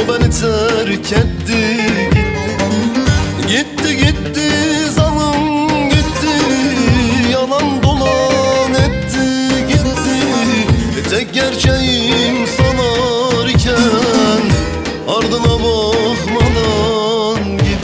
beni terk etti. Gitti gitti zalim gitti, yalan dolan etti gitti. Tek gerçeğim sanarken ardına bakmadan gitti.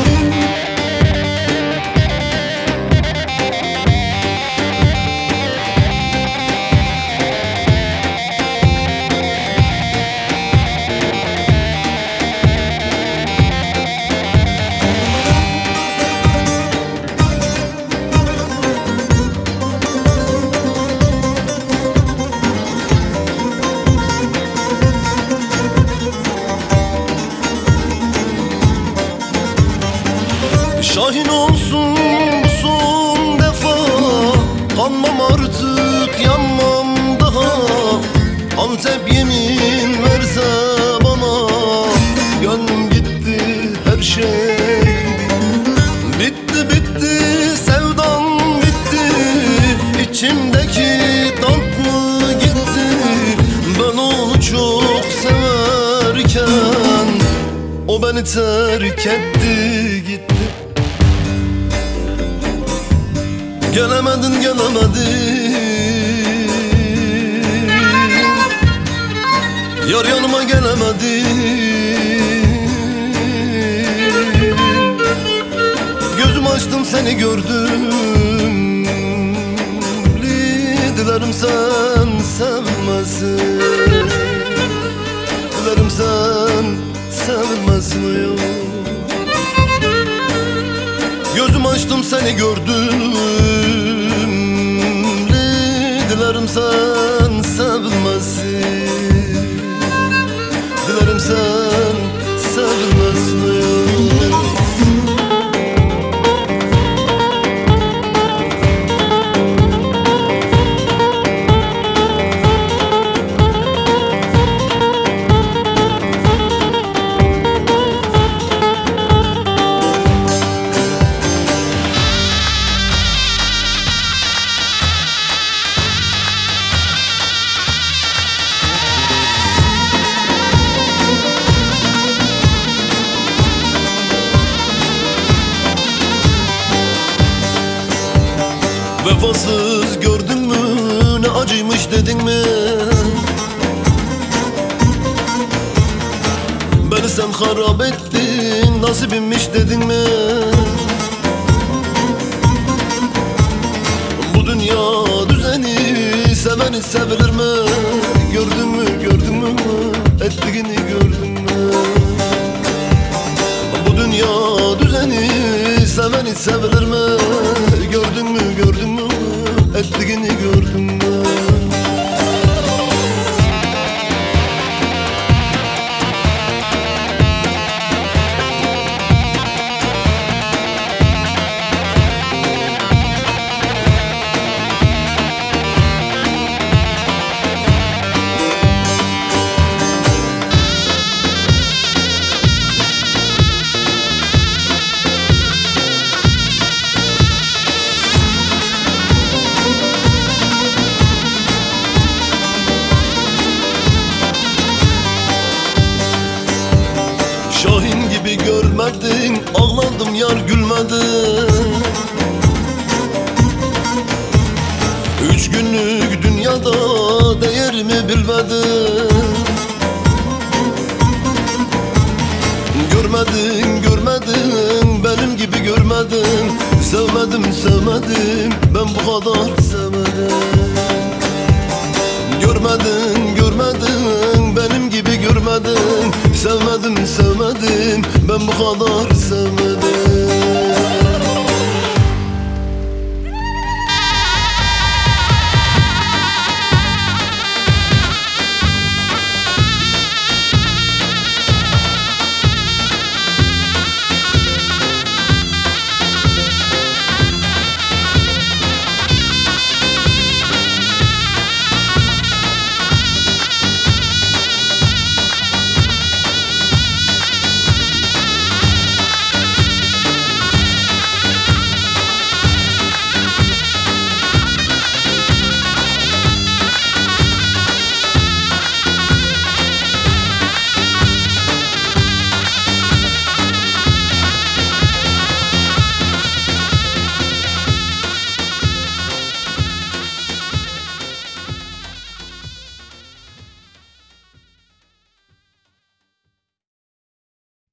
Şahin olsun bu son defa, kanmam artık yanmam daha. Antep yemin verse bana, gönlüm gitti her şey. Bitti bitti sevdam bitti, içimdeki tatlı gitti. Ben onu çok severken o beni terk etti gitti. Gelemedin gelemedin, yar yanıma gelemedin. Gözüm açtım seni gördüm, dilerim sen sevmesin. Dilerim sen sevmesin. Gözüm açtım seni gördüm, dilerim sen sevilmesin. Dilerim sen sevilmesin. Vefasız gördün mü, ne acıymış dedin mi? Beni sen harap ettin, nasibimmiş dedin mi? Bu dünya düzeni seveni sevilir mi? Gördün mü, gördün mü, ettiğini gördün mü? Bu dünya düzeni seveni sevilir mi? Gördün mü, gördün mü, ettiğini gördün mü? Şahin gibi görmedin, ağladım yar gülmedin. 3 günlük dünyada değerimi bilmedin. Görmedin, görmedin, benim gibi görmedin. Sevmedim, sevmedim, ben bu kadar sevmedim. Görmedin, görmedin, benim gibi görmedin. Sevmedim, sevmedim, ben bu kadar sevmedim.